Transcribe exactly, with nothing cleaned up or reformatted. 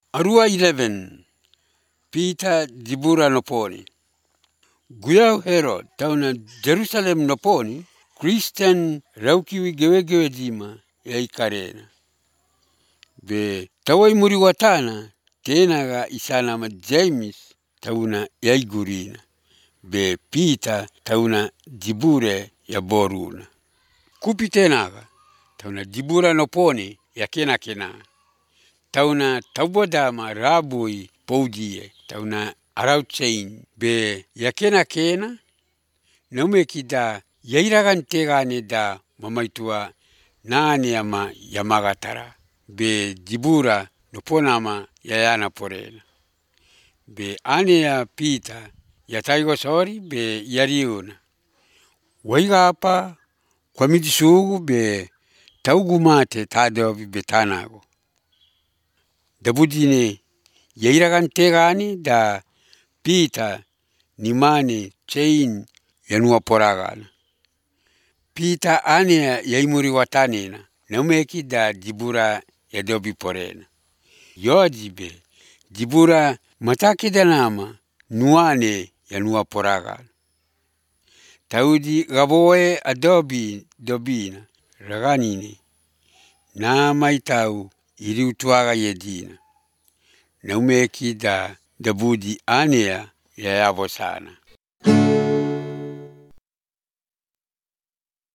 Arua eleven. Pita dibura noponi. Guyau Herod tauna Jerusalem noponi, Christian raukiwi gewe-gewe dima ya ikarena. Be tawai muri watana tena ga isana ma James tauna ya igurina. Be Pita tauna dibure ya boruna. Kupi tena ga tauna dibura noponi ya kena-kena. Tauna taubodama rabui poudie tauna arauchain be ya kena-kena naume kida yairagan tegane da mamaitua nani ama yamagatara be dibura noponama yayana porena. Be ane ya Pita ya taigo sori be yariuna. Waiga apa kwa mitisugu be taugumate tadobi betanago. Dabudine yairagan tegani da Pita nimane chain yanua poragana. Pita ane yaimuri watanena naumeki da dibura yadobi porena. Yodibe dibura matakida nama nuane yanua poragana. Taudi gaboe adobi dobina raganine na maitau iri utuaga yedina. Naumeki da dabudi anea ya yabo sana.